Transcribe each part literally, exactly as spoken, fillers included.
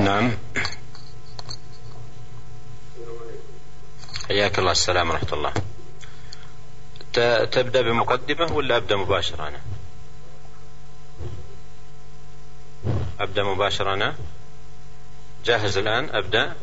نعم. حياك الله. السلام ورحمة الله. تبدأ بمقدمة ولا أبدأ مباشرة أنا؟ أبدأ مباشرة أنا. جاهز الآن أبدأ.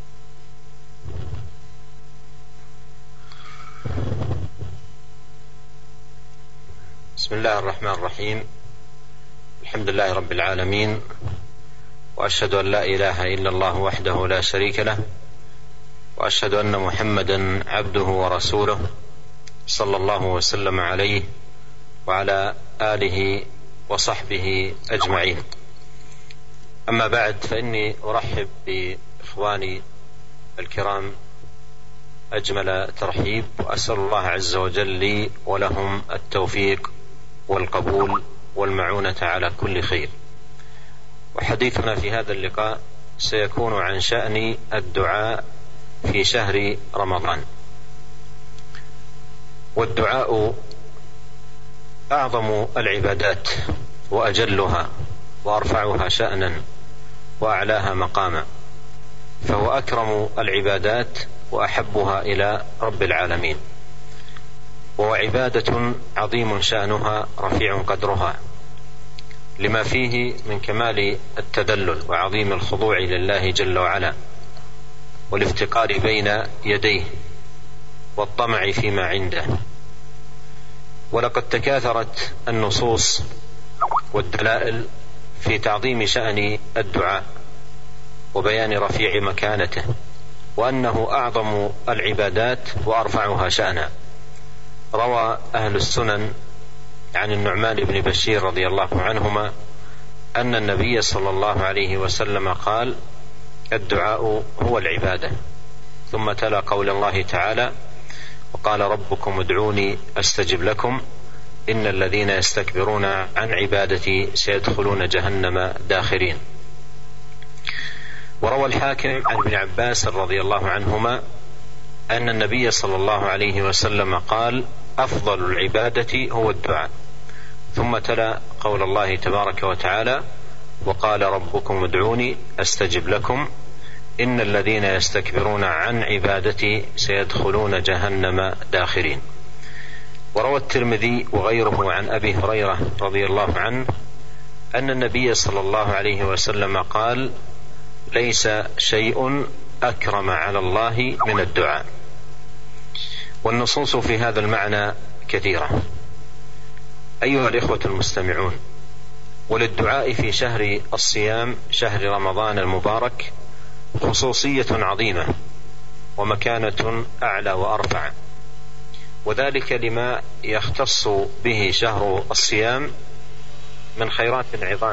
بسم الله الرحمن الرحيم. الحمد لله رب العالمين، وأشهد أن لا إله إلا الله وحده لا شريك له، وأشهد أن محمدا عبده ورسوله صلى الله وسلم عليه وعلى آله وصحبه أجمعين. أما بعد، فإني أرحب بإخواني الكرام أجمل ترحيب، وأسأل الله عز وجل لي ولهم التوفيق والقبول والمعونة على كل خير. وحديثنا في هذا اللقاء سيكون عن شأن الدعاء في شهر رمضان. والدعاء أعظم العبادات وأجلها وأرفعها شأنا وأعلاها مقاما، فهو أكرم العبادات وأحبها إلى رب العالمين، وهو عبادة عظيم شأنها رفيع قدرها، لما فيه من كمال التذلل وعظيم الخضوع لله جل وعلا، والافتقار بين يديه، والطمع فيما عنده. ولقد تكاثرت النصوص والدلائل في تعظيم شأن الدعاء وبيان رفيع مكانته، وأنه أعظم العبادات وأرفعها شأنا. روى أهل السنن عن النعمان بن بشير رضي الله عنهما أن النبي صلى الله عليه وسلم قال: الدعاء هو العبادة. ثم تلا قول الله تعالى: وقال ربكم ادعوني أستجب لكم إن الذين يستكبرون عن عبادتي سيدخلون جهنم داخرين. وروى الحاكم عن ابن عباس رضي الله عنهما أن النبي صلى الله عليه وسلم قال: أفضل العبادة هو الدعاء. ثم تلا قول الله تبارك وتعالى: وقال ربكم ادعوني أستجب لكم إن الذين يستكبرون عن عبادتي سيدخلون جهنم داخرين. وروى الترمذي وغيره عن أبي هريرة رضي الله عنه أن النبي صلى الله عليه وسلم قال: ليس شيء أكرم على الله من الدعاء. والنصوص في هذا المعنى كثيرة أيها الإخوة المستمعون. وللدعاء في شهر الصيام شهر رمضان المبارك خصوصية عظيمة ومكانة أعلى وأرفع، وذلك لما يختص به شهر الصيام من خيرات عظام.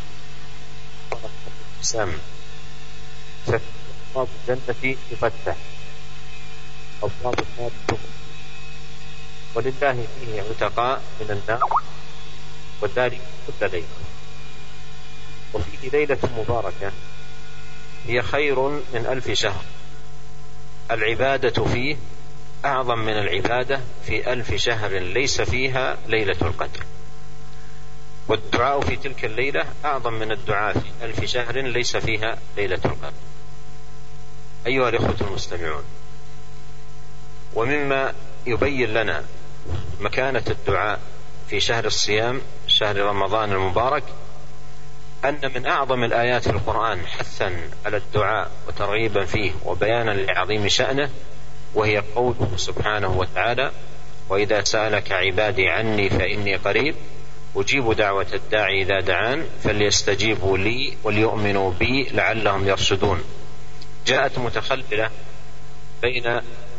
فأبواب الجنة تفتح، أبواب النار تغلق، ولله فيه عتقاء من النار، وذلك كل ليلة. وفيه ليلة مباركة هي خير من ألف شهر. العبادة فيه أعظم من العبادة في ألف شهر ليس فيها ليلة القدر. والدعاء في تلك الليلة أعظم من الدعاء في ألف شهر ليس فيها ليلة القدر. أيها الإخوة المستمعون، ومما يبين لنا مكانة الدعاء في شهر الصيام شهر رمضان المبارك أن من أعظم الآيات في القرآن حثا على الدعاء وترغيبا فيه وبيانا لعظيم شأنه، وهي قوله سبحانه وتعالى: وإذا سألك عبادي عني فإني قريب أجيب دعوة الداعي إذا دعان فليستجيبوا لي وليؤمنوا بي لعلهم يرشدون. جاءت متخللة بين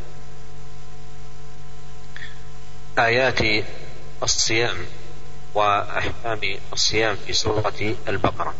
آيات الصيام وأحكام الصيام في سورة البقرة.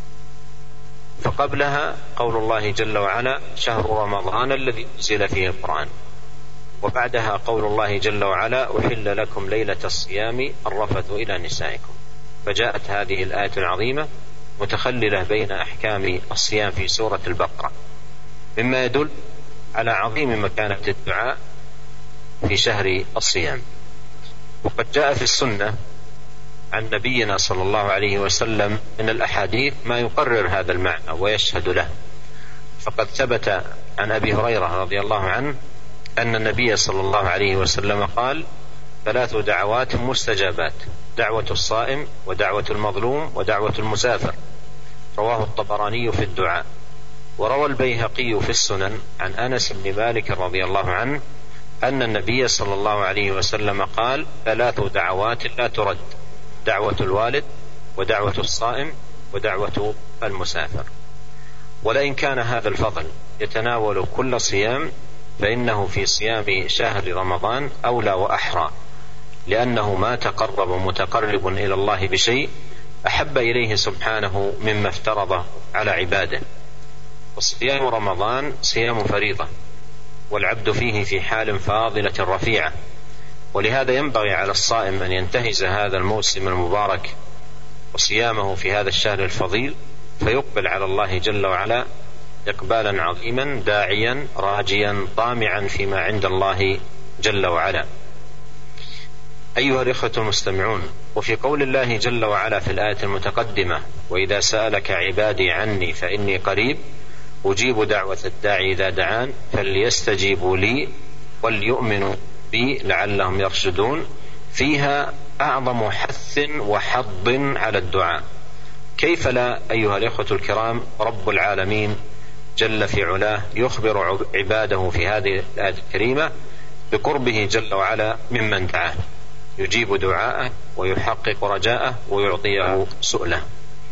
فقبلها قول الله جل وعلا: شهر رمضان الذي أنزل فيه القرآن. وبعدها قول الله جل وعلا: أحل لكم ليلة الصيام الرفث إلى نسائكم. فجاءت هذه الآية العظيمة متخللة بين أحكام الصيام في سورة البقرة، مما يدل على عظيم مكانة الدعاء في شهر الصيام. وقد جاء في السنة عن نبينا صلى الله عليه وسلم من الأحاديث ما يقرر هذا المعنى ويشهد له. فقد ثبت عن أبي هريرة رضي الله عنه أن النبي صلى الله عليه وسلم قال: ثلاث دعوات مستجابات: دعوة الصائم، ودعوة المظلوم، ودعوة المسافر. رواه الطبراني في الدعاء. وروى البيهقي في السنن عن أنس بن مالك رضي الله عنه أن النبي صلى الله عليه وسلم قال: ثلاث دعوات لا ترد: دعوة الوالد، ودعوة الصائم، ودعوة المسافر. ولئن كان هذا الفضل يتناول كل صيام فإنه في صيام شهر رمضان أولى وأحرى، لأنه ما تقرب متقرب إلى الله بشيء أحب إليه سبحانه مما افترضه على عباده. وصيام رمضان صيام فريضة، والعبد فيه في حال فاضلة رفيعة، ولهذا ينبغي على الصائم أن ينتهز هذا الموسم المبارك وصيامه في هذا الشهر الفضيل، فيقبل على الله جل وعلا إقبالا عظيما، داعيا راجيا طامعا فيما عند الله جل وعلا. أيها الإخوة المستمعون، وفي قول الله جل وعلا في الآية المتقدمة: وإذا سألك عبادي عني فإني قريب أجيب دعوة الداعي إذا دعان فليستجيبوا لي وليؤمنوا بي لعلهم يرشدون، فيها أعظم حث وحض على الدعاء. كيف لا أيها الإخوة الكرام؟ رب العالمين جل في علاه يخبر عباده في هذه الآية الكريمة بقربه جل وعلا ممن دعاه، يجيب دعاءه ويحقق رجاءه ويعطيه سؤله،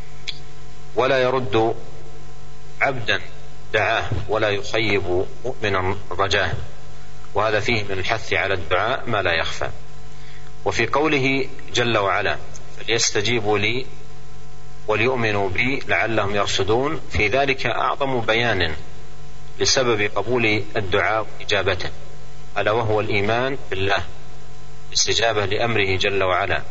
ولا يرد عبدا دعاه ولا يخيب مؤمنا رجاه. وهذا فيه من الحث على الدعاء ما لا يخفى. وفي قوله جل وعلا: فليستجيبوا لي وليؤمنوا بي لعلهم يرشدون، في ذلك أعظم بيان لسبب قبول الدعاء وإجابته، ألا وهو الإيمان بالله، استجابة لأمره جل وعلا،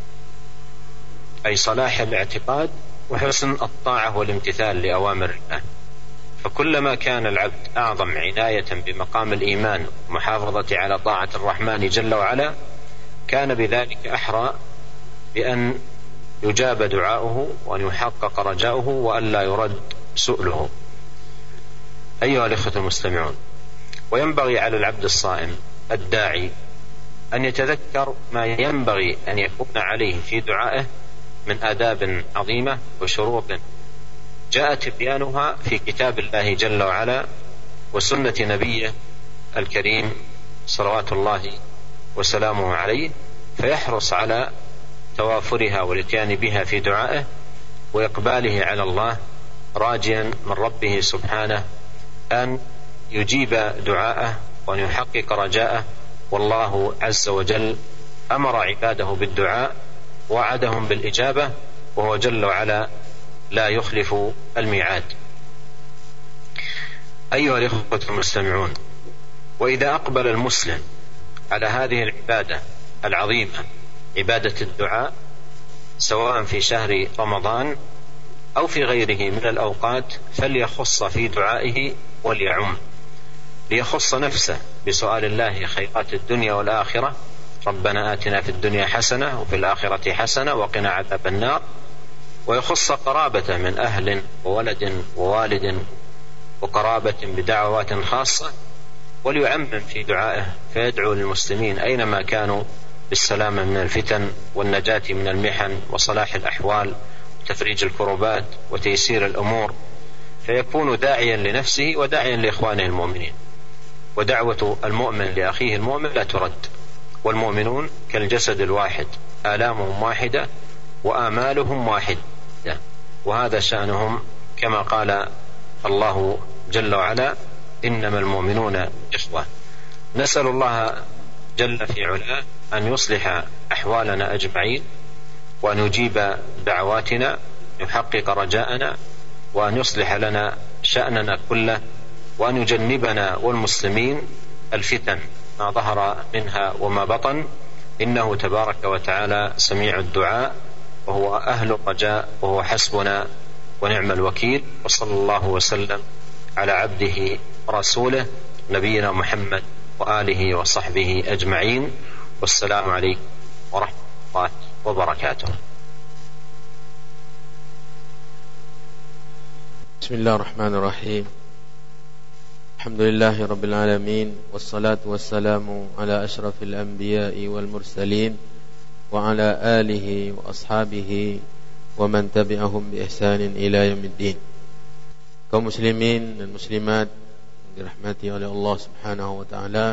أي صلاح الاعتقاد وحسن الطاعة والامتثال لأوامر الله. فكلما كان العبد أعظم عناية بمقام الإيمان ومحافظة على طاعة الرحمن جل وعلا، كان بذلك أحرى بأن يجاب دعاؤه وأن يحقق رجاؤه وأن لا يرد سؤله. أيها الإخوة المستمعون، وينبغي على العبد الصائم الداعي أن يتذكر ما ينبغي أن يكون عليه في دعائه من آداب عظيمة وشروط جاء تبيانها في كتاب الله جل وعلا وسنة نبيه الكريم صلوات الله وسلامه عليه، فيحرص على توافرها والاتيان بها في دعائه وإقباله على الله، راجيا من ربه سبحانه أن يجيب دعاءه وأن يحقق رجاءه. والله عز وجل أمر عباده بالدعاء، وعدهم بالإجابة، وهو جل وعلا لا يخلف الميعاد. أيها الإخوة المستمعون، وإذا أقبل المسلم على هذه العبادة العظيمة، عبادة الدعاء، سواء في شهر رمضان أو في غيره من الأوقات، فليخص في دعائه وليعم، ليخص نفسه بسؤال الله خيرات الدنيا والآخرة: ربنا آتنا في الدنيا حسنة وفي الآخرة حسنة وقنا عذاب النار، ويخص قرابة من أهل وولد ووالد وقرابة بدعوات خاصة، وليعمم في دعائه فيدعو للمسلمين أينما كانوا بالسلامة من الفتن والنجاة من المحن وصلاح الأحوال وتفريج الكربات وتيسير الأمور، فيكون داعيا لنفسه وداعيا لإخوانه المؤمنين. ودعوة المؤمن لأخيه المؤمن لا ترد، والمؤمنون كالجسد الواحد، آلامهم واحدة وآمالهم واحدة، وهذا شأنهم كما قال الله جل وعلا: إنما المؤمنون إخوة. نسأل الله جل في علاه أن يصلح أحوالنا أجمعين، وأن يجيب دعواتنا، يحقق رجاءنا، وأن يصلح لنا شأننا كله، وأن يجنبنا والمسلمين الفتن ما ظهر منها وما بطن، إنه تبارك وتعالى سميع الدعاء وهو أهل الرجاء وهو حسبنا ونعم الوكيل. وصلى الله وسلم على عبده ورسوله نبينا محمد وآله وصحبه أجمعين، والسلام عليكم ورحمة الله. وبركاته. بسم الله الرحمن الرحيم. الحمد لله رب العالمين، والصلاة والسلام على أشرف الأنبياء والمرسلين وعلى آله وأصحابه ومن تبعهم بإحسان إلى يوم الدين. Kaum muslimin dan muslimat yang dirahmati oleh Allah Subhanahu wa taala,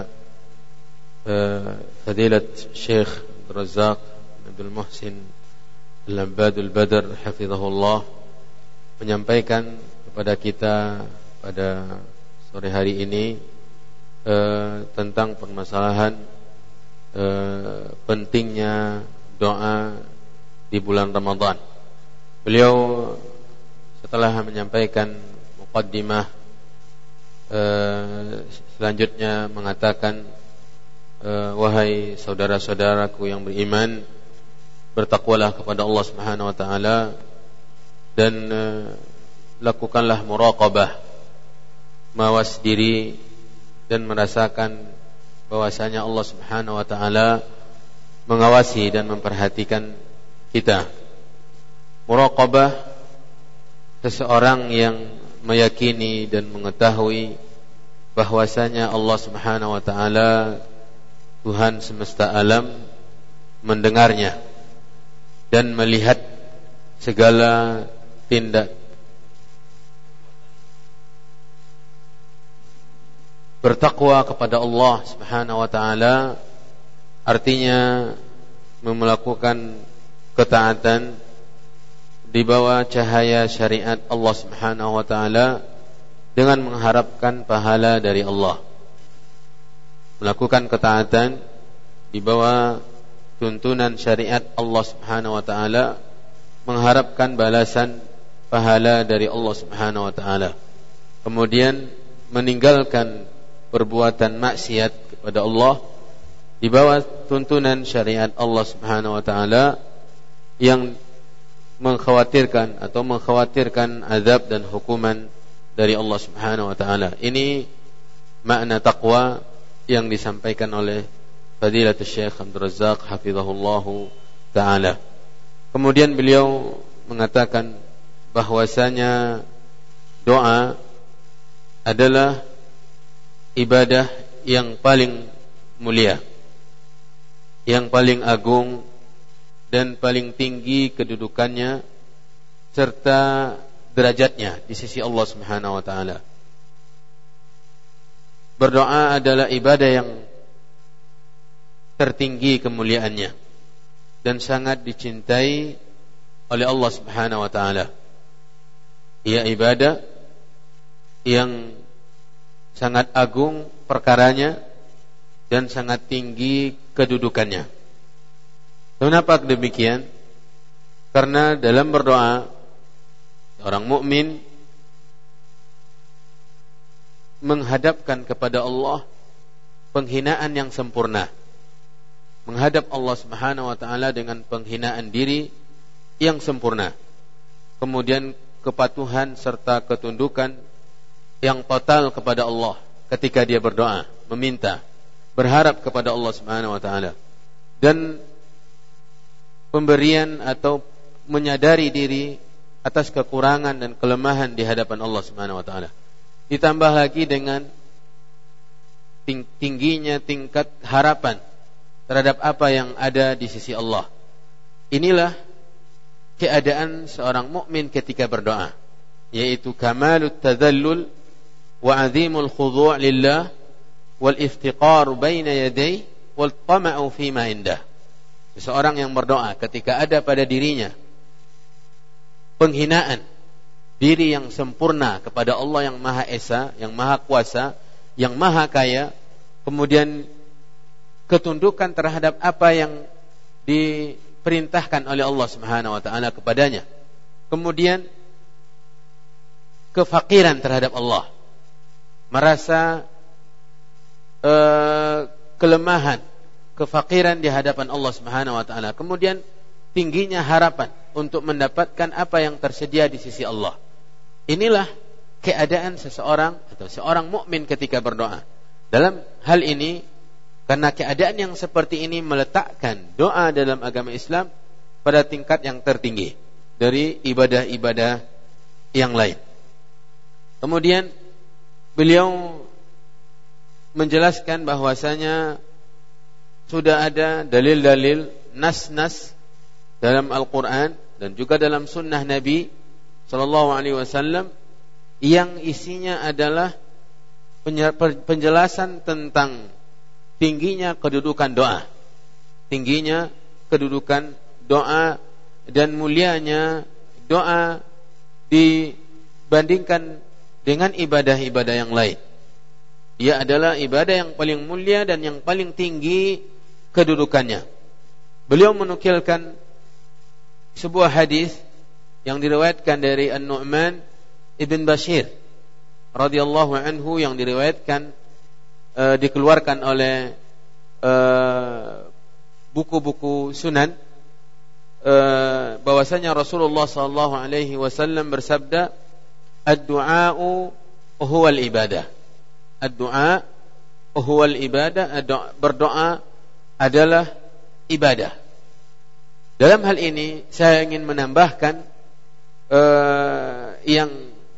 Fadilat Syekh Abdul Razak Abdul Muhsin Al-Labadul Badr hafizahullah menyampaikan kepada kita pada sore hari ini eh, tentang permasalahan eh, pentingnya doa di bulan Ramadan. Beliau setelah menyampaikan muqaddimah eh, selanjutnya mengatakan, eh, wahai saudara-saudaraku yang beriman, bertakwalah kepada Allah Subhanahu wa taala dan eh, lakukanlah muraqabah, mawas diri dan merasakan bahwasanya Allah Subhanahu wa taala mengawasi dan memperhatikan kita. Muraqabah, seseorang yang meyakini dan mengetahui bahwasanya Allah Subhanahu wa taala Tuhan semesta alam mendengarnya dan melihat segala tindak bertakwa kepada Allah Subhanahu wa taala artinya melakukan ketaatan di bawah cahaya syariat Allah Subhanahu wa taala dengan mengharapkan pahala dari Allah. Melakukan ketaatan di bawah tuntunan syariat Allah Subhanahu wa taala, mengharapkan balasan pahala dari Allah Subhanahu wa taala. Kemudian meninggalkan perbuatan maksiat kepada Allah di bawah tuntunan syariat Allah Subhanahu wa taala yang mengkhawatirkan atau mengkhawatirkan azab dan hukuman dari Allah Subhanahu wa taala. Ini makna taqwa yang disampaikan oleh Fadilatul Syekh Abdul Razak hafizahullahu taala. Kemudian beliau mengatakan bahwasanya doa adalah ibadah yang paling mulia, yang paling agung dan paling tinggi kedudukannya serta derajatnya di sisi Allah Subhanahu wa taala. Berdoa adalah ibadah yang tertinggi kemuliaannya dan sangat dicintai oleh Allah Subhanahu wa taala. Ia ibadah yang sangat agung perkaranya dan sangat tinggi kedudukannya. Kenapa demikian? Karena dalam berdoa orang mukmin menghadapkan kepada Allah penghinaan yang sempurna. Menghadap Allah Subhanahu wa taala dengan penghinaan diri yang sempurna. Kemudian kepatuhan serta ketundukan yang total kepada Allah ketika dia berdoa, meminta, berharap kepada Allah Subhanahu wa taala, dan pemberian atau menyadari diri atas kekurangan dan kelemahan di hadapan Allah Subhanahu wa taala. Ditambah lagi dengan tingginya tingkat harapan terhadap apa yang ada di sisi Allah. Inilah keadaan seorang mukmin ketika berdoa, yaitu kamalut tadallul wa azimul khudu' lillah wal iftiqar baina yaday wal tama'u fima indah. Seseorang yang berdoa ketika ada pada dirinya penghinaan diri yang sempurna kepada Allah yang Maha Esa, yang Maha Kuasa, yang Maha Kaya, kemudian ketundukan terhadap apa yang diperintahkan oleh Allah Subhanahu wa taala kepadanya. Kemudian kefakiran terhadap Allah, merasa uh, kelemahan, kefakiran di hadapan Allah Subhanahu wa taala. Kemudian tingginya harapan untuk mendapatkan apa yang tersedia di sisi Allah. Inilah keadaan seseorang atau seorang mukmin ketika berdoa. Dalam hal ini, karena keadaan yang seperti ini meletakkan doa dalam agama Islam pada tingkat yang tertinggi dari ibadah-ibadah yang lain. Kemudian beliau menjelaskan bahwasanya sudah ada dalil-dalil, nas-nas dalam Al-Quran dan juga dalam sunnah Nabi Sallallahu Alaihi Wasallam yang isinya adalah penjelasan tentang tingginya kedudukan doa, tingginya kedudukan doa dan mulianya doa dibandingkan dengan ibadah-ibadah yang lain. Ia adalah ibadah yang paling mulia dan yang paling tinggi kedudukannya. Beliau menukilkan sebuah hadis yang diriwayatkan dari An-Nu'man Ibn Bashir radhiyallahu anhu, yang diriwayatkan uh, dikeluarkan oleh uh, buku-buku sunan, uh, bahwasanya Rasulullah sallallahu alaihi wasallam bersabda, ad-du'a'u huwal ibadah. Ad-du'a huwal ibadah, berdoa adalah ibadah. Dalam hal ini saya ingin menambahkan uh, yang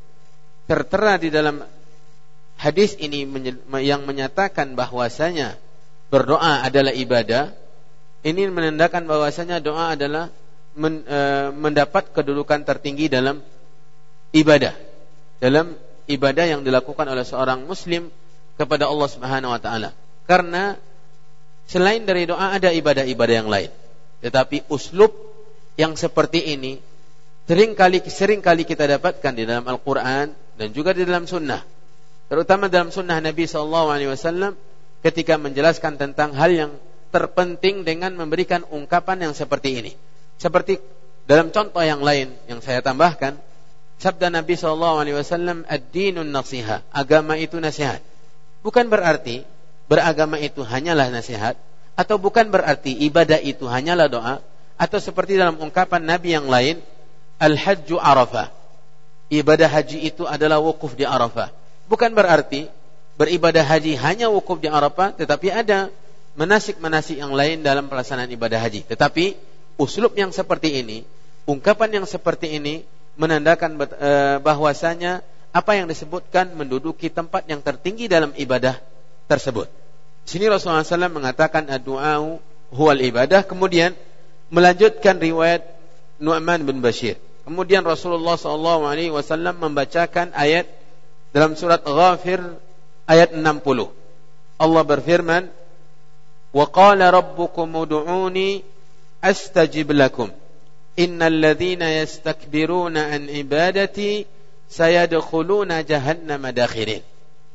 tertera di dalam hadis ini yang menyatakan bahwasanya berdoa adalah ibadah. Ini menandakan bahwasanya doa adalah men, uh, mendapat kedudukan tertinggi dalam ibadah, dalam ibadah yang dilakukan oleh seorang muslim kepada Allah Subhanahu wa taala. Karena selain dari doa ada ibadah-ibadah yang lain. Tetapi uslub yang seperti ini sering kali sering kali kita dapatkan di dalam Al-Qur'an dan juga di dalam sunnah. Terutama dalam sunnah Nabi sallallahu alaihi wasallam ketika menjelaskan tentang hal yang terpenting dengan memberikan ungkapan yang seperti ini. Seperti dalam contoh yang lain yang saya tambahkan, sabda Nabi sallallahu alaihi wasallam, ad-dinun nasiha, agama itu nasihat. Bukan berarti beragama itu hanyalah nasihat, atau bukan berarti ibadah itu hanyalah doa, atau seperti dalam ungkapan Nabi yang lain, al-hajju arafah, ibadah haji itu adalah wukuf di Arafah. Bukan berarti beribadah haji hanya wukuf di Arafah, tetapi ada manasik-manasik yang lain dalam pelaksanaan ibadah haji. Tetapi uslub yang seperti ini, ungkapan yang seperti ini menandakan bahwasanya apa yang disebutkan menduduki tempat yang tertinggi dalam ibadah tersebut. Sini Rasulullah shallallahu alaihi wasallam mengatakan ad-du'a'u huwal ibadah. Kemudian melanjutkan riwayat Nu'man bin Bashir. Kemudian Rasulullah shallallahu alaihi wasallam membacakan ayat dalam surat Ghafir ayat enam puluh. Allah berfirman, wa qala rabbukum ud'uni astajib lakum innal ladzina yastakbiruna an ibadati sayadkhuluna jahannama dakhirin.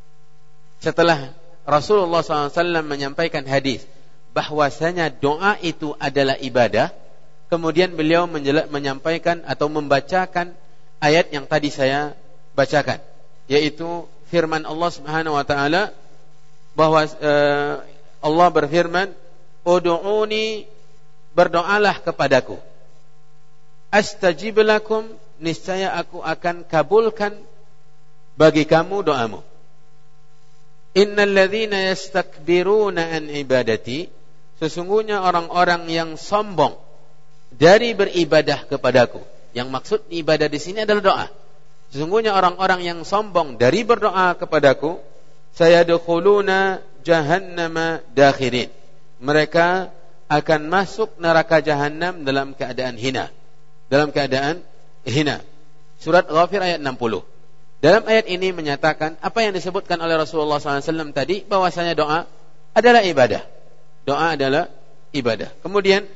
Setelah Rasulullah shallallahu alaihi wasallam menyampaikan hadis bahwasanya doa itu adalah ibadah, kemudian beliau menjela- menyampaikan atau membacakan ayat yang tadi saya bacakan, yaitu firman Allah Subhanahu wa taala bahwa uh, Allah berfirman, ud'uni, berdoalah kepadaku, astajib lakum, niscaya aku akan kabulkan bagi kamu doamu. Innal ladzina yastakbiruna an ibadati, sesungguhnya orang-orang yang sombong dari beribadah kepadaku. Yang maksud ibadah di sini adalah doa. Sesungguhnya orang-orang yang sombong dari berdoa kepadaku, sayadkhuluna jahannama dakhirin, mereka akan masuk neraka jahanam dalam keadaan hina. Dalam keadaan hina. Surat Ghafir ayat enam puluh. Dalam ayat ini menyatakan apa yang disebutkan oleh Rasulullah shallallahu alaihi wasallam tadi, bahwasanya doa adalah ibadah. Doa adalah ibadah. Kemudian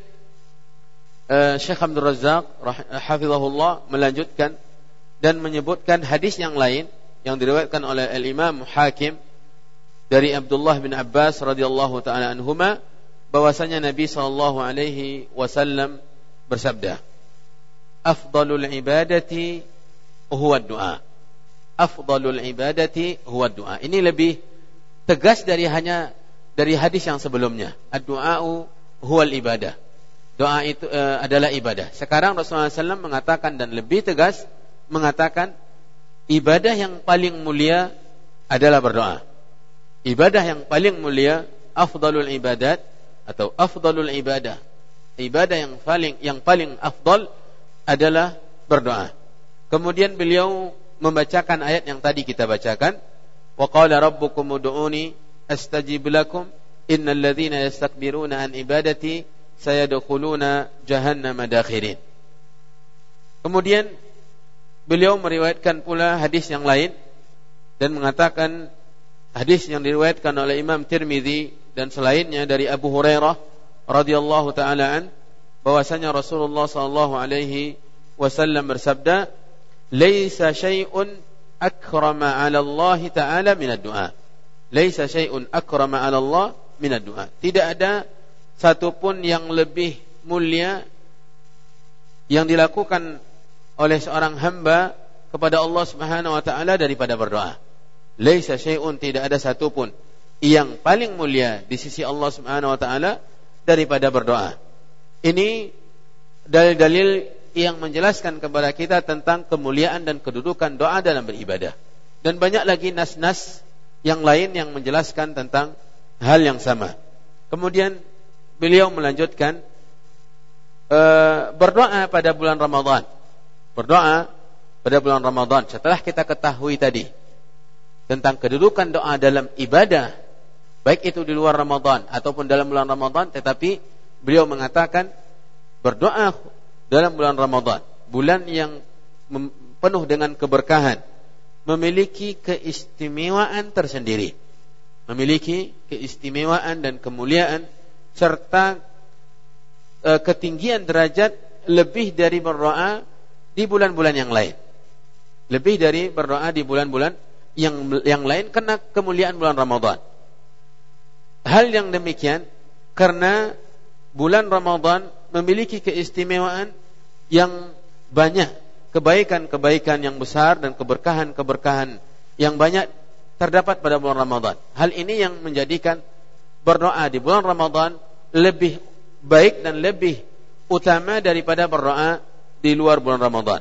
uh, Syekh Abdul Razzaq hafizahullah melanjutkan dan menyebutkan hadis yang lain yang diriwayatkan oleh Al-Imam Hakim dari Abdullah bin Abbas radhiyallahu taala anhuma, bahwasanya Nabi sallallahu alaihi wasallam bersabda, afdalul ibadati huwa du'a. Afdalul ibadati huwa du'a. Ini lebih tegas dari hanya dari hadis yang sebelumnya. Ad-du'a'u huwal ibadah. Doa itu uh, adalah ibadah. Sekarang Rasulullah shallallahu alaihi wasallam mengatakan dan lebih tegas mengatakan ibadah yang paling mulia adalah berdoa. Ibadah yang paling mulia, afdalul ibadat atau afdalul ibadah, ibadah yang paling yang paling afdal adalah berdoa. Kemudian beliau membacakan ayat yang tadi kita bacakan, wa qala rabbukum ud'uni astajib lakum innal ladzina yastakbiruna an ibadati sayadkhuluna jahannama dakhirin. Kemudian beliau meriwayatkan pula hadis yang lain dan mengatakan hadis yang diriwayatkan oleh Imam Tirmizi dan selainnya dari Abu Hurairah radhiyallahu taala an bahwasanya Rasulullah sallallahu alaihi wasallam bersabda, "Laisa syai'un akrama 'ala Allah taala min ad-du'a." Laisa syai'un akrama 'ala Allah min ad-du'a. Tidak ada satupun yang lebih mulia yang dilakukan oleh seorang hamba kepada Allah Subhanahu wa taala daripada berdoa. Laisa syai'un, tidak ada satupun yang paling mulia di sisi Allah Subhanahu wa taala daripada berdoa. Ini dalil-dalil yang menjelaskan kepada kita tentang kemuliaan dan kedudukan doa dalam beribadah. Dan banyak lagi nas-nas yang lain yang menjelaskan tentang hal yang sama. Kemudian beliau melanjutkan e, berdoa pada bulan Ramadan. Berdoa pada bulan Ramadan setelah kita ketahui tadi tentang kedudukan doa dalam ibadah, baik itu di luar Ramadan ataupun dalam bulan Ramadan, tetapi beliau mengatakan berdoa dalam bulan Ramadan, bulan yang mem- penuh dengan keberkahan, memiliki keistimewaan tersendiri, memiliki keistimewaan dan kemuliaan serta e, ketinggian derajat lebih dari berdoa di bulan-bulan yang lain, lebih dari berdoa di bulan-bulan yang yang lain karena kemuliaan bulan Ramadan. Hal yang demikian karena bulan Ramadan memiliki keistimewaan yang banyak, kebaikan-kebaikan yang besar dan keberkahan-keberkahan yang banyak terdapat pada bulan Ramadan. Hal ini yang menjadikan berdoa di bulan Ramadan lebih baik dan lebih utama daripada berdoa di luar bulan Ramadan.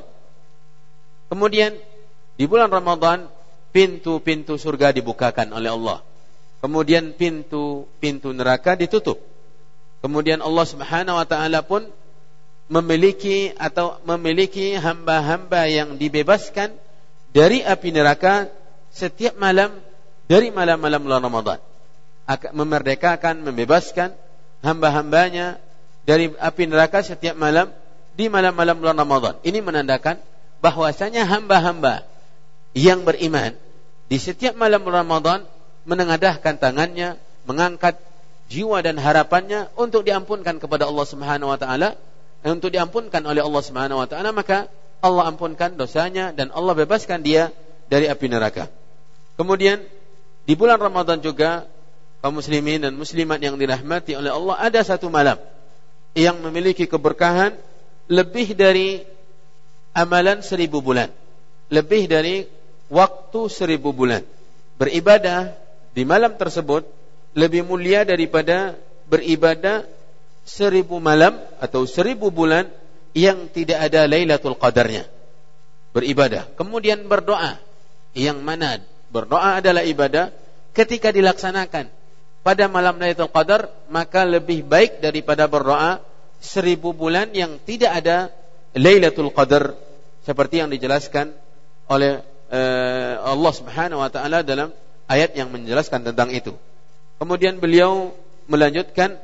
Kemudian di bulan Ramadan pintu-pintu surga dibukakan oleh Allah. Kemudian pintu-pintu neraka ditutup. Kemudian Allah Subhanahu wa taala pun memiliki atau memiliki hamba-hamba yang dibebaskan dari api neraka setiap malam dari malam-malam bulan Ramadan. Akan memerdekakan, membebaskan hamba-hambanya dari api neraka setiap malam di malam-malam bulan Ramadan. Ini menandakan bahwasanya hamba-hamba yang beriman di setiap malam bulan Ramadan menengadahkan tangannya, mengangkat jiwa dan harapannya untuk diampunkan kepada Allah Subhanahu wa taala, untuk diampunkan oleh Allah Subhanahu wa taala, maka Allah ampunkan dosanya dan Allah bebaskan dia dari api neraka. Kemudian di bulan Ramadan juga kaum muslimin dan muslimat yang dirahmati oleh Allah, ada satu malam yang memiliki keberkahan lebih dari amalan seribu bulan, lebih dari waktu seribu bulan. Beribadah di malam tersebut lebih mulia daripada beribadah seribu malam atau seribu bulan yang tidak ada Lailatul Qadarnya. Beribadah, kemudian berdoa, yang mana berdoa adalah ibadah, ketika dilaksanakan pada malam Lailatul Qadar, maka lebih baik daripada berdoa seribu bulan yang tidak ada Lailatul Qadar, seperti yang dijelaskan oleh uh, Allah Subhanahu wa taala dalam ayat yang menjelaskan tentang itu. Kemudian beliau melanjutkan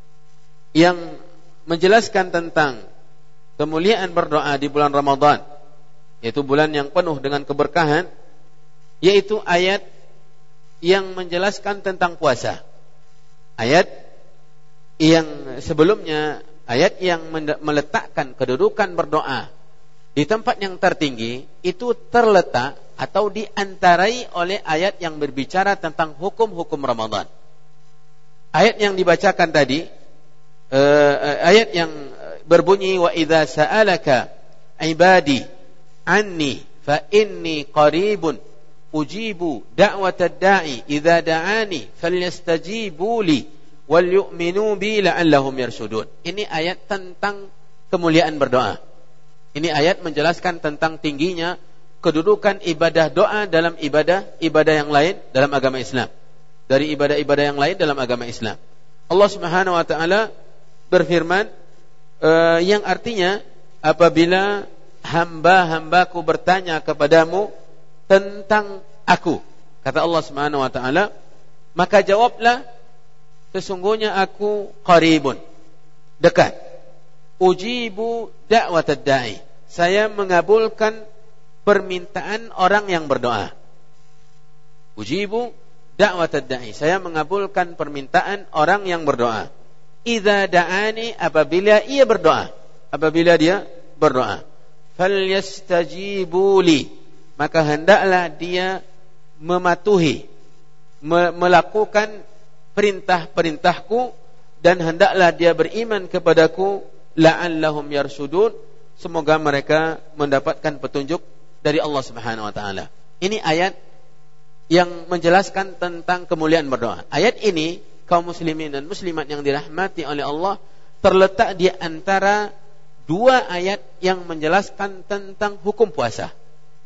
yang menjelaskan tentang kemuliaan berdoa di bulan Ramadan, yaitu bulan yang penuh dengan keberkahan, yaitu ayat yang menjelaskan tentang puasa. Ayat yang sebelumnya, ayat yang meletakkan kedudukan berdoa di tempat yang tertinggi, itu terletak atau diantarai oleh ayat yang berbicara tentang hukum-hukum Ramadan. Ayat yang dibacakan tadi, uh, ayat yang berbunyi wa idza sa'alaka ibadi anni fa inni qaribun ujibu da'watad da'i idza da'ani falyastajibu li wal yu'minu bi la'allahum yarshudun. Ini ayat tentang kemuliaan berdoa. Ini ayat menjelaskan tentang tingginya kedudukan ibadah doa dalam ibadah-ibadah yang lain dalam agama Islam, dari ibadah-ibadah yang lain dalam agama Islam. Allah Subhanahu wa taala berfirman, uh, yang artinya apabila hamba-hambaku bertanya kepadamu tentang aku, kata Allah Subhanahu wa taala, maka jawablah, sesungguhnya aku qaribun, dekat. Ujibu da'watad da'i, saya mengabulkan permintaan orang yang berdoa. Ujibu da'watad da'i, saya mengabulkan permintaan orang yang berdoa. Idza da'ani, apabila ia berdoa, apabila dia berdoa. Falyastajibu li, maka hendaklah dia mematuhi, melakukan perintah-perintahku, dan hendaklah dia beriman kepadaku, la'allahum yarshudun, semoga mereka mendapatkan petunjuk dari Allah Subhanahu wa taala. Ini ayat yang menjelaskan tentang kemuliaan berdoa. Ayat ini, kaum muslimin dan muslimat yang dirahmati oleh Allah, terletak di antara dua ayat yang menjelaskan tentang hukum puasa.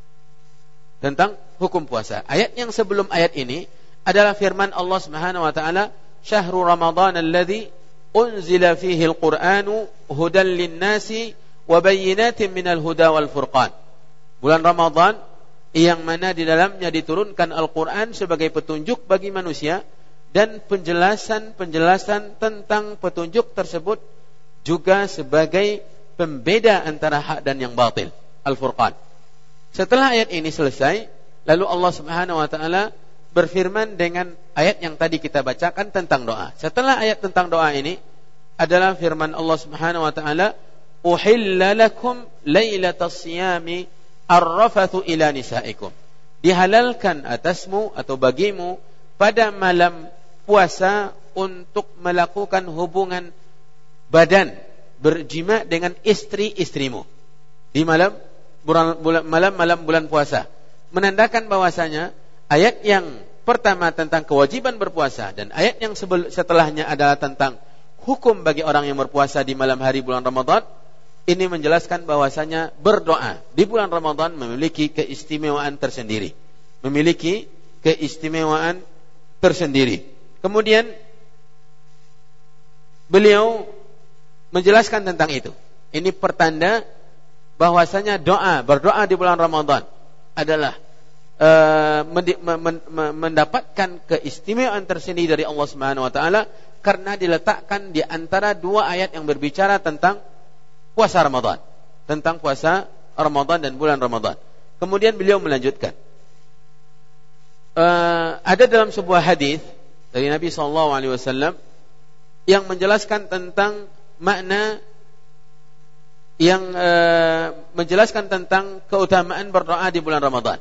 Tentang hukum puasa. Ayat yang sebelum ayat ini adalah firman Allah Subhanahu wa taala, "Syahrul Ramadan alladzi unzila fihi al-Qur'anu hudan lin-nasi wa bayyinatin minal huda wal furqan." Bulan Ramadan yang mana di dalamnya diturunkan Al-Qur'an sebagai petunjuk bagi manusia, dan penjelasan-penjelasan tentang petunjuk tersebut juga sebagai pembeda antara hak dan yang batil, Al-Furqan. Setelah ayat ini selesai, lalu Allah Subhanahu wa taala berfirman dengan ayat yang tadi kita bacakan tentang doa. Setelah ayat tentang doa ini adalah firman Allah Subhanahu wa taala, "Uhilla lakum lailatas siyami ar-rafathu ila nisaikum." Dihalalkan atasmu atau bagimu pada malam puasa untuk melakukan hubungan badan, berjima dengan istri-istrimu di malam bulan, bulan, malam malam bulan puasa, menandakan bahwasanya ayat yang pertama tentang kewajiban berpuasa dan ayat yang sebel, setelahnya adalah tentang hukum bagi orang yang berpuasa di malam hari bulan Ramadan. Ini menjelaskan bahwasanya berdoa di bulan Ramadan memiliki keistimewaan tersendiri, memiliki keistimewaan tersendiri. Kemudian beliau menjelaskan tentang itu. Ini pertanda bahwasanya doa, berdoa di bulan Ramadan adalah uh, mendapatkan keistimewaan tersendiri dari Allah Subhanahu wa taala, karena diletakkan di antara dua ayat yang berbicara tentang puasa Ramadan, tentang puasa Ramadan dan bulan Ramadan. Kemudian beliau melanjutkan, uh, ada dalam sebuah hadis dari Nabi sallallahu alaihi wasallam yang menjelaskan tentang makna yang e, menjelaskan tentang keutamaan berdoa di bulan Ramadan.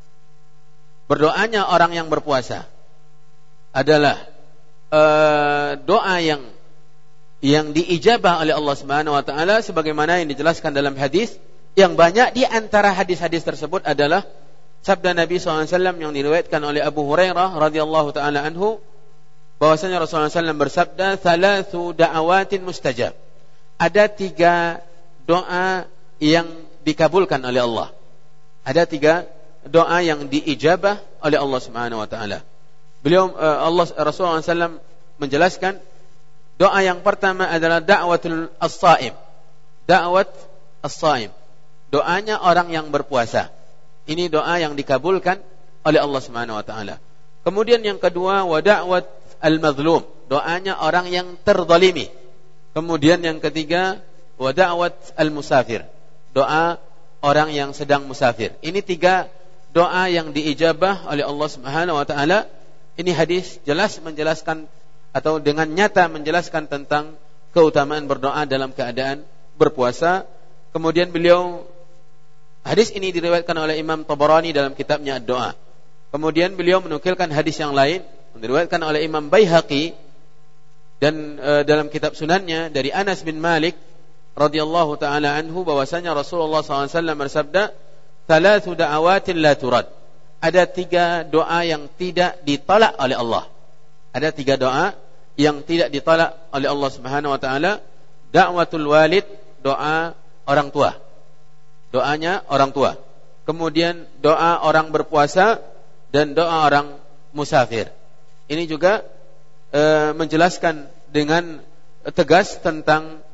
Berdoanya orang yang berpuasa adalah e, doa yang yang diijabah oleh Allah Subhanahu wa taala, sebagaimana yang dijelaskan dalam hadis, yang banyak di antara hadis-hadis tersebut adalah sabda Nabi sallallahu alaihi wasallam yang diriwayatkan oleh Abu Hurairah radhiyallahu taala anhu, bahwasanya Rasulullah sallallahu alaihi wasallam bersabda, "Thalathu da'awatin mustajab." Ada tiga doa yang dikabulkan oleh Allah. Ada tiga doa yang diijabah oleh Allah Subhanahu wa taala. Beliau Allah Rasulullah sallallahu alaihi wasallam menjelaskan doa yang pertama adalah da'watul as-shaim. Da'wat as-shaim. Doanya orang yang berpuasa. Ini doa yang dikabulkan oleh Allah Subhanahu wa taala. Kemudian yang kedua, wa da'wat al-mazlum. Doanya orang yang terzalimi. Kemudian yang ketiga, wa da'wat al-musafir. Doa orang yang sedang musafir. Ini tiga doa yang diijabah oleh Allah Subhanahu wa taala. Ini hadis jelas menjelaskan atau dengan nyata menjelaskan tentang keutamaan berdoa dalam keadaan berpuasa. Kemudian beliau, hadis ini diriwayatkan oleh Imam Tabarani dalam kitabnya Ad-Doa. Kemudian beliau menukilkan hadis yang lain diriwayatkan oleh Imam Baihaqi dan e, dalam kitab Sunannya dari Anas bin Malik radhiyallahu taala anhu, bahwasanya Rasulullah sallallahu alaihi wasallam bersabda, "Thalathu da'awatin la turad." Ada tiga doa yang tidak ditolak oleh Allah. Ada tiga doa yang tidak ditolak oleh Allah Subhanahu wa taala. Da'watul walid, doa orang tua. Doanya orang tua. Kemudian doa orang berpuasa dan doa orang musafir. Ini juga e, menjelaskan dengan tegas tentang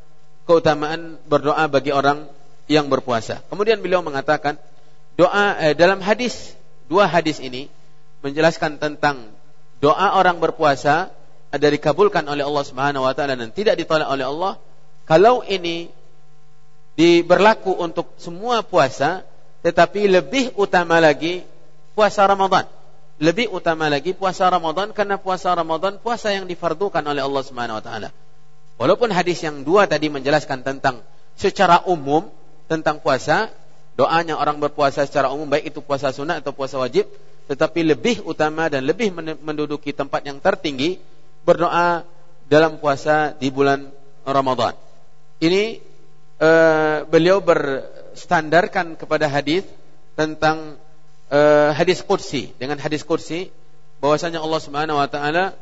keutamaan berdoa bagi orang yang berpuasa. Kemudian beliau mengatakan doa eh, dalam hadis, dua hadis ini menjelaskan tentang doa orang berpuasa ada dikabulkan oleh Allah Subhanahu wa taala dan tidak ditolak oleh Allah. Kalau ini diberlaku untuk semua puasa, tetapi lebih utama lagi puasa Ramadan. Lebih utama lagi puasa Ramadan karena puasa Ramadan puasa yang difardukan oleh Allah Subhanahu wa taala. Walaupun hadis yang dua tadi menjelaskan tentang secara umum tentang puasa, doanya orang berpuasa secara umum baik itu puasa sunat atau puasa wajib, tetapi lebih utama dan lebih menduduki tempat yang tertinggi berdoa dalam puasa di bulan Ramadan. Ini uh, beliau berstandarkan kepada hadis tentang uh, hadis qudsi, dengan hadis qudsi bahwasanya Allah Subhanahu wa taala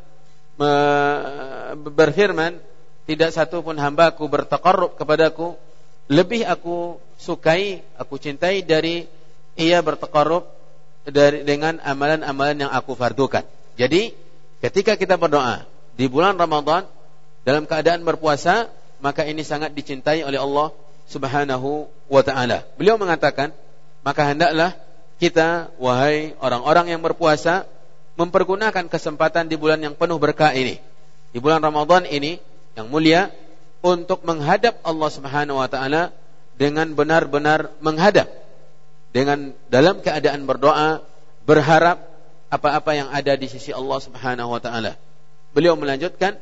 berfirman, tidak satu pun hamba-Ku bertaqarrub kepadaku lebih aku sukai, aku cintai dari ia bertaqarrub dari dengan amalan-amalan yang aku fardukan. Jadi ketika kita berdoa di bulan Ramadan dalam keadaan berpuasa, maka ini sangat dicintai oleh Allah Subhanahu wa taala. Beliau mengatakan, maka hendaklah kita wahai orang-orang yang berpuasa mempergunakan kesempatan di bulan yang penuh berkah ini, di bulan Ramadan ini yang mulia, untuk menghadap Allah Subhanahu wa taala dengan benar-benar menghadap, dengan dalam keadaan berdoa, berharap apa-apa yang ada di sisi Allah Subhanahu wa taala. Beliau melanjutkan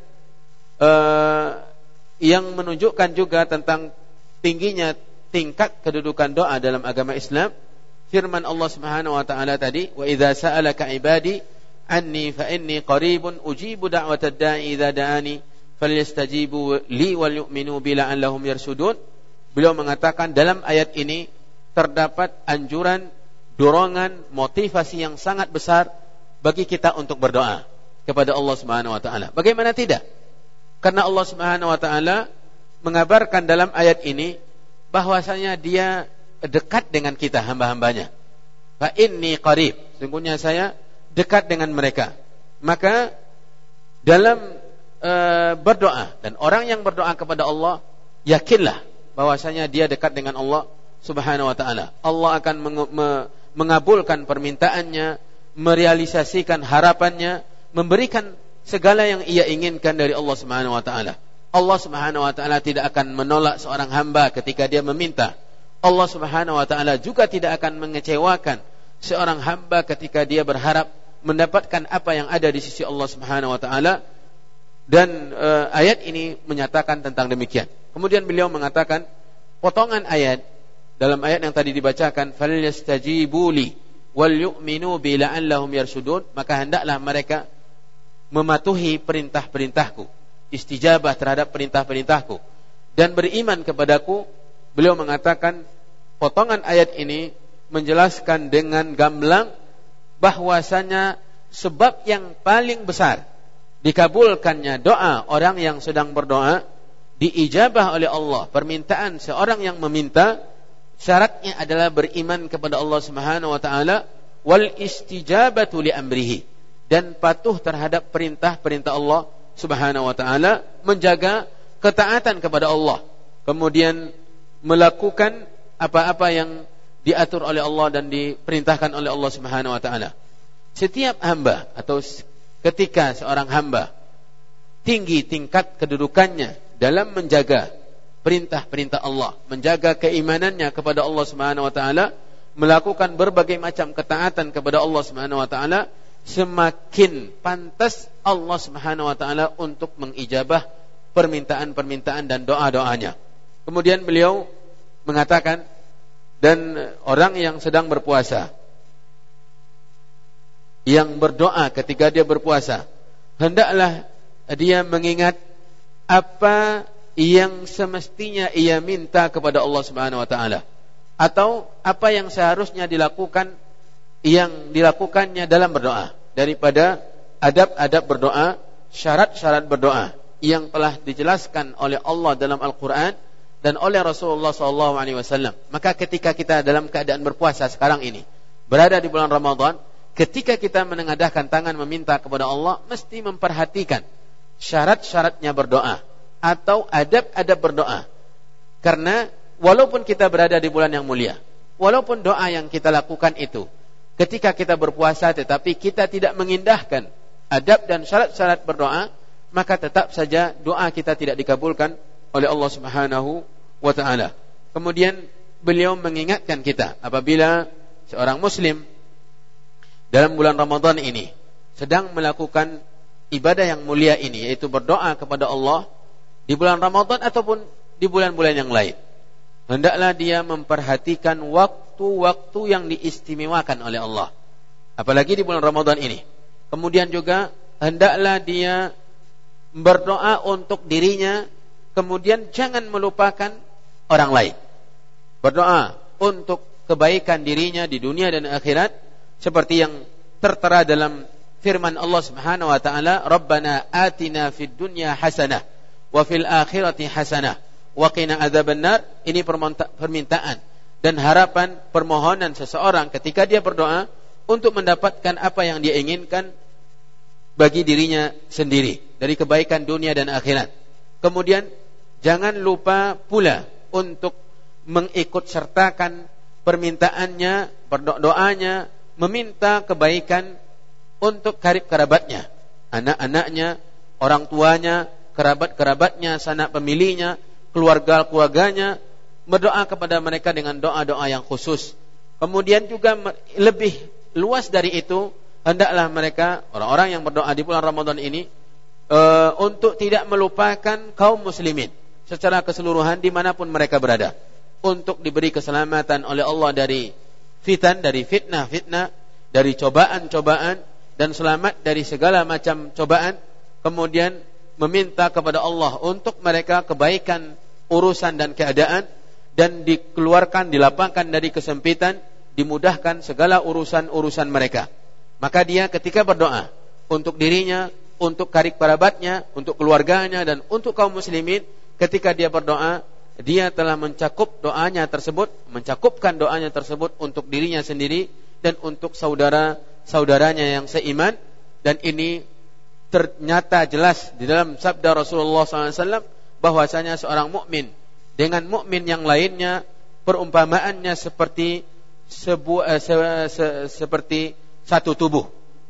uh, yang menunjukkan juga tentang tingginya tingkat kedudukan doa dalam agama Islam, firman Allah Subhanahu wa taala tadi, wa idza sa'alaka ibadi anni fa inni qaribun ujibu da'watad da'i idza da'ani falyastajibu li wal yu'minu bi la'allahum yarshudun. Beliau mengatakan dalam ayat ini terdapat anjuran, dorongan, motivasi yang sangat besar bagi kita untuk berdoa kepada Allah Subhanahu wa taala. Bagaimana tidak? Karena Allah Subhanahu wa taala mengabarkan dalam ayat ini bahwasanya Dia dekat dengan kita hamba-hambanya. Fa inni qarib, sungguhnya saya dekat dengan mereka. Maka dalam Uh, berdoa, dan orang yang berdoa kepada Allah, yakinlah bahwasanya dia dekat dengan Allah Subhanahu wa taala. Allah akan meng- me- mengabulkan permintaannya, merealisasikan harapannya, memberikan segala yang ia inginkan dari Allah Subhanahu wa taala. Allah Subhanahu wa taala tidak akan menolak seorang hamba ketika dia meminta. Allah Subhanahu wa taala juga tidak akan mengecewakan seorang hamba ketika dia berharap mendapatkan apa yang ada di sisi Allah Subhanahu wa taala. Dan uh, ayat ini menyatakan tentang demikian. Kemudian beliau mengatakan potongan ayat dalam ayat yang tadi dibacakan, falyastajibu li wal yu'minu bi la'allahum yarshudun, maka hendaklah mereka mematuhi perintah-perintahku, istijabah terhadap perintah-perintahku dan beriman kepadaku. Beliau mengatakan potongan ayat ini menjelaskan dengan gamblang bahwasanya sebab yang paling besar dikabulkannya doa orang yang sedang berdoa, diijabah oleh Allah permintaan seorang yang meminta, syaratnya adalah beriman kepada Allah Subhanahu wa taala, wal istijabatu li amrihi, dan patuh terhadap perintah-perintah Allah Subhanahu wa taala, menjaga ketaatan kepada Allah, kemudian melakukan apa-apa yang diatur oleh Allah dan diperintahkan oleh Allah Subhanahu wa taala. Setiap hamba atau ketika seorang hamba tinggi tingkat kedudukannya dalam menjaga perintah-perintah Allah, menjaga keimanannya kepada Allah Subhanahu wa taala, melakukan berbagai macam ketaatan kepada Allah Subhanahu wa taala, semakin pantas Allah Subhanahu wa taala untuk mengijabah permintaan-permintaan dan doa-doanya. Kemudian beliau mengatakan, dan orang yang sedang berpuasa, yang berdoa ketika dia berpuasa, hendaklah dia mengingat apa yang semestinya ia minta kepada Allah Subhanahu wa taala, atau apa yang seharusnya dilakukan, yang dilakukannya dalam berdoa, daripada adab-adab berdoa, syarat-syarat berdoa yang telah dijelaskan oleh Allah dalam Al-Qur'an dan oleh Rasulullah sallallahu alaihi wasallam. Maka ketika kita dalam keadaan berpuasa sekarang ini, berada di bulan Ramadan, ketika kita menengadahkan tangan meminta kepada Allah, mesti memperhatikan syarat-syaratnya berdoa atau adab-adab berdoa Karena walaupun kita berada di bulan yang mulia, walaupun doa yang kita lakukan itu ketika kita berpuasa, tetapi kita tidak mengindahkan adab dan syarat-syarat berdoa, maka tetap saja doa kita tidak dikabulkan oleh Allah Subhanahu wa ta'ala. Kemudian beliau mengingatkan kita, apabila seorang muslim dalam bulan Ramadan ini sedang melakukan ibadah yang mulia ini, yaitu berdoa kepada Allah di bulan Ramadan ataupun di bulan-bulan yang lain, hendaklah dia memperhatikan waktu-waktu yang diistimewakan oleh Allah, apalagi di bulan Ramadan ini. Kemudian juga hendaklah dia berdoa untuk dirinya, kemudian jangan melupakan orang lain. Berdoa untuk kebaikan dirinya di dunia dan akhirat, seperti yang tertera dalam firman Allah Subhanahu wa taala, Rabbana atina fid dunya hasanah wa fil akhirati hasanah wa qina adzabannar. Ini permintaan dan harapan, permohonan seseorang ketika dia berdoa untuk mendapatkan apa yang dia inginkan bagi dirinya sendiri dari kebaikan dunia dan akhirat. Kemudian jangan lupa pula untuk mengikut sertakan permintaannya, berdoanya, meminta kebaikan untuk karib kerabatnya, anak-anaknya, orang tuanya, kerabat-kerabatnya, sanak pemilihnya, keluarga-keluarganya, berdoa kepada mereka dengan doa-doa yang khusus. Kemudian juga lebih luas dari itu, hendaklah mereka, orang-orang yang berdoa di bulan Ramadan ini, e, untuk tidak melupakan kaum muslimin secara keseluruhan dimanapun mereka berada, untuk diberi keselamatan oleh Allah dari fitan, dari fitnah-fitnah, dari cobaan-cobaan, dan selamat dari segala macam cobaan. Kemudian meminta kepada Allah untuk mereka kebaikan urusan dan keadaan, dan dikeluarkan, dilapangkan dari kesempitan, dimudahkan segala urusan-urusan mereka. Maka dia ketika berdoa untuk dirinya, untuk karib kerabatnya, untuk keluarganya, dan untuk kaum muslimin, ketika dia berdoa, dia telah mencakup doanya tersebut, mencakupkan doanya tersebut untuk dirinya sendiri dan untuk saudara-saudaranya yang seiman. Dan ini ternyata jelas di dalam sabda Rasulullah shallallahu alaihi wasallam, bahwasanya seorang mukmin dengan mukmin yang lainnya perumpamaannya seperti sebuah se, se, seperti satu tubuh.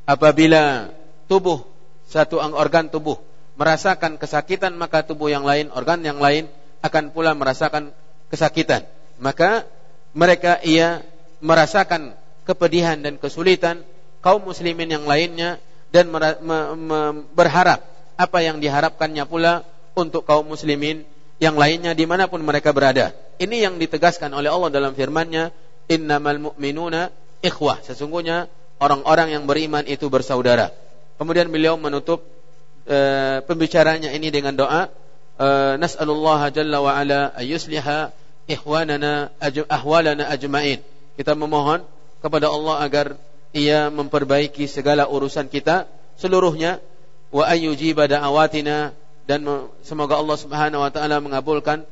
Apabila tubuh, satu organ tubuh merasakan kesakitan, maka tubuh yang lain, organ yang lain akan pula merasakan kesakitan. Maka mereka ia merasakan kepedihan dan kesulitan kaum muslimin yang lainnya, dan me, me, berharap apa yang diharapkannya pula untuk kaum muslimin yang lainnya dimanapun mereka berada. Ini yang ditegaskan oleh Allah dalam firman-Nya, innamal mu'minuna ikhwah, sesungguhnya orang-orang yang beriman itu bersaudara. Kemudian beliau menutup e, pembicaranya ini dengan doa, e, nas'alullaha jalla wa ala ayyusliha ikhwanana aj- ahwalana ajma'in. Kita memohon kepada Allah agar ia memperbaiki segala urusan kita seluruhnya, wa ayyujiba da'awatina, dan semoga Allah Subhanahu wa taala mengabulkan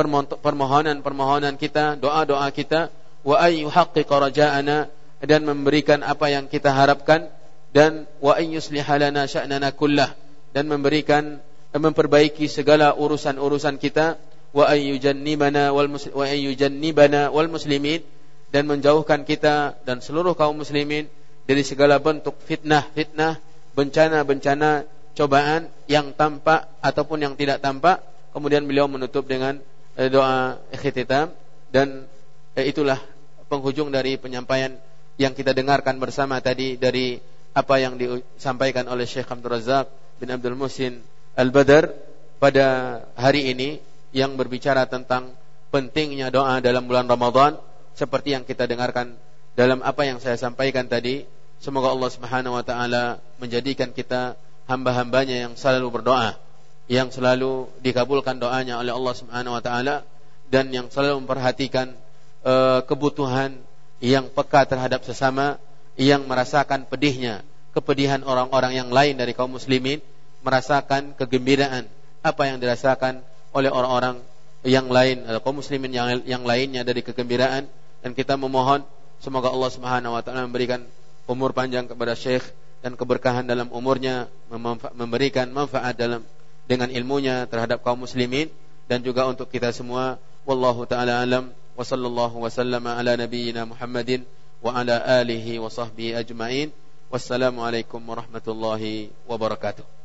permohonan-permohonan kita, doa-doa kita, wa ayyuhaqqiqa raja'ana, dan memberikan apa yang kita harapkan, dan wa ayyusliha lana sya'nana kullah, dan memberikan memperbaiki segala urusan-urusan kita, wa ayyujannibana wal muslim wa ayyujannibana wal muslimin, dan menjauhkan kita dan seluruh kaum muslimin dari segala bentuk fitnah-fitnah, bencana-bencana, cobaan yang tampak ataupun yang tidak tampak. Kemudian beliau menutup dengan eh, doa ikhtitam, dan eh, itulah penghujung dari penyampaian yang kita dengarkan bersama tadi dari apa yang disampaikan oleh Syekh Abdul Razak bin Abdul Muhsin Al-Badr pada hari ini, yang berbicara tentang pentingnya doa dalam bulan Ramadan, seperti yang kita dengarkan dalam apa yang saya sampaikan tadi. Semoga Allah Subhanahu wa taala menjadikan kita hamba-hambanya yang selalu berdoa, yang selalu dikabulkan doanya oleh Allah Subhanahu wa taala, dan yang selalu memperhatikan uh, kebutuhan, yang peka terhadap sesama, yang merasakan pedihnya, kepedihan orang-orang yang lain dari kaum muslimin, merasakan kegembiraan apa yang dirasakan oleh orang-orang yang lain, kaum muslimin yang, yang lainnya dari kegembiraan. Dan kita memohon semoga Allah Subhanahu wa taala memberikan umur panjang kepada Syekh dan keberkahan dalam umurnya, memberikan manfaat dalam dengan ilmunya terhadap kaum muslimin, dan juga untuk kita semua. Wallahu ta'ala alam. Wa sallallahu wa sallama ala nabiyyina Muhammadin wa ala alihi wa sahbihi ajma'in. Wassalamualaikum warahmatullahi wabarakatuh.